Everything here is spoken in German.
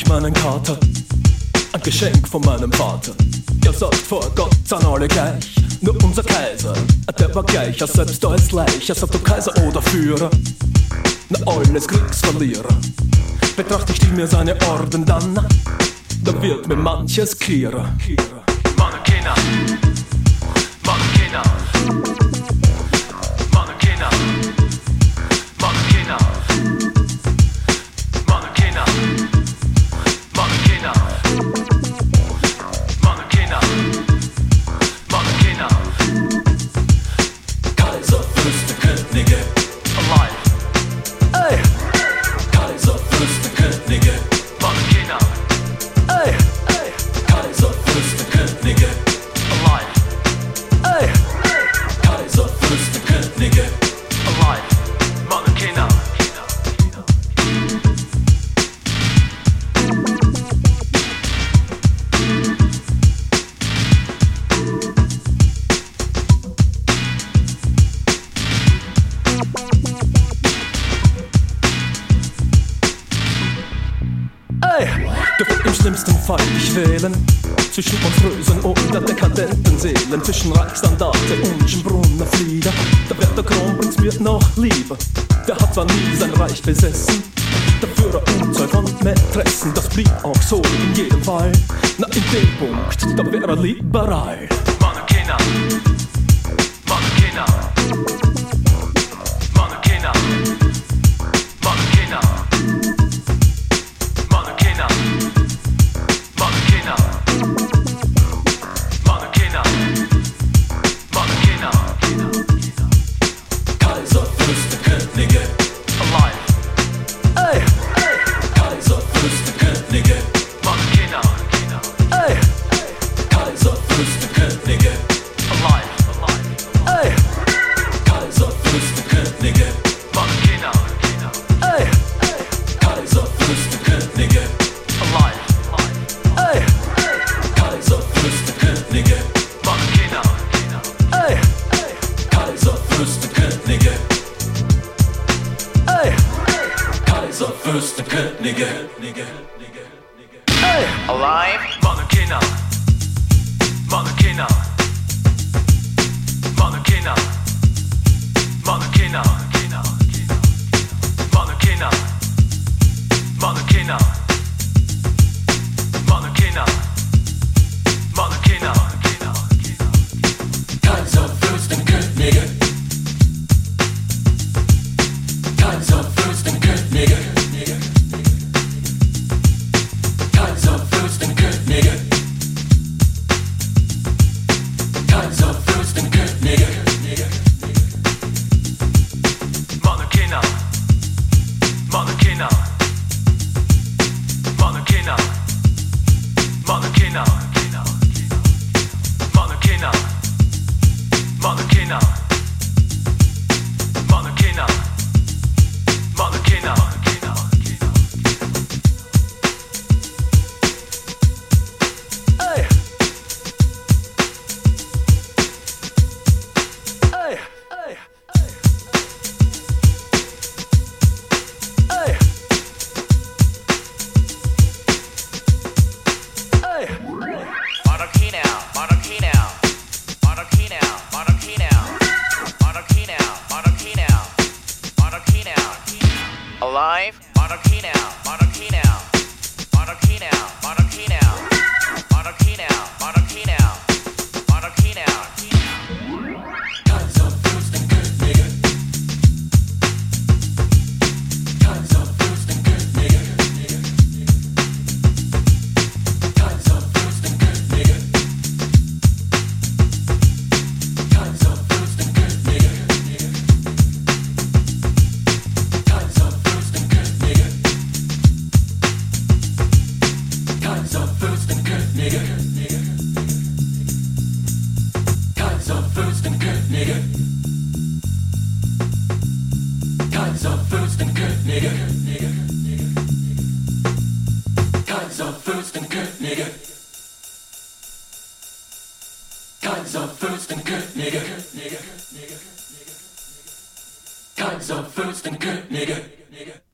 meinen Kater, ein Geschenk von meinem Vater. Er sagt vor Gott sind alle gleich, nur unser Kaiser, der war gleich, er selbst als Leich. Er sagt ob Kaiser oder Führer, na alles Kriegsverlierer. Betrachte ich mir seine Orden dann, da wird mir manches klarer. Mann und Kinder, Mann und Kinder, Mann und Kinder, Mann und Kinder, Mann und Kinder, Mann und Kinder, Mann und Kinder, Mann und Kinder. Kaiser, Fürste, Könige, alive. Ey! Kaiser, Fürste, Könige, Mann und Kinder. Ey! Kaiser, Fürste, Könige, alive. Ey! Kaiser, Fürste, Könige, alive. Mann und Kinder. Ey, dürft im schlimmsten Fall dich wählen zwischen uns Rösen und der dekadenten Seelen, zwischen Reichsstandarte und Schönbrunner Flieder. Da wird der Kronprinz mir noch lieber. Der hat zwar nie sein Reich besessen, dafür eine Unzahl von Mätressen. Das blieb auch so in jedem Fall. Na, in dem Punkt, da wäre er liberal. Mann und Kinder, Mann und Kinder, Mann und Kinder, Mann und Kinder, Mann und Kinder, Mann und Kinder, Mann und Kinder, Mann und Kinder. Kaiser, Fürste, Könige, alive. Ey! Kaiser, Fürste, Könige, Mann und Kinder. Ey! Kaiser, Fürste, Könige, alive. Ey! Kaiser, Fürste, Könige, Mann und Kinder. Ey! Kaiser, Fürste, Könige, alive. Ey! Kaiser, Fürste, Könige, Mann und Kinder. Ey! Kaiser, Fürste, Könige. Ey! Kaiser, Fürste, Könige. Ey! Alive? Mann und Kinder. Mann und Kinder. Mann und Kinder. Mann und Kinder. Mann und Kinder. Mann und Kinder. Mann und Kinder. Mann und Kinder. Kaiser, Fürsten, Könige. Kaiser, Fürsten, Könige. Kaiser, Fürsten, Könige. Kaiser, Fürsten, Könige. Mann und Kinder. Mann und Kinder. Mann und Kinder. Mann und Kinder. Mann und Kinder. Mann und Kinder. Mann und Kinder. Mann und Kinder. Ey! Ey! Ey! Ey! Ey! Monarchy now, monarchy now, monarchy now, monarchy now, monarchy now, monarchy now, monarchy now. Alive? Monarchy now, monarchy now, monarchy now, monarchy now, monarchy now, monarchy now, monarchy now. Kaiser, Fürsten, Könige. Kaiser, Fürsten, Könige. Kaiser, Fürsten, Könige. Kaiser, Fürsten, Könige. Kaiser, Fürsten, Könige. Kaiser, Fürsten, Könige. Kaiser, Fürsten, Könige. Kaiser, Fürsten, Könige. Kaiser, Fürsten, Könige. Kaiser, Fürsten, Könige. Kaiser, Fürsten, Könige.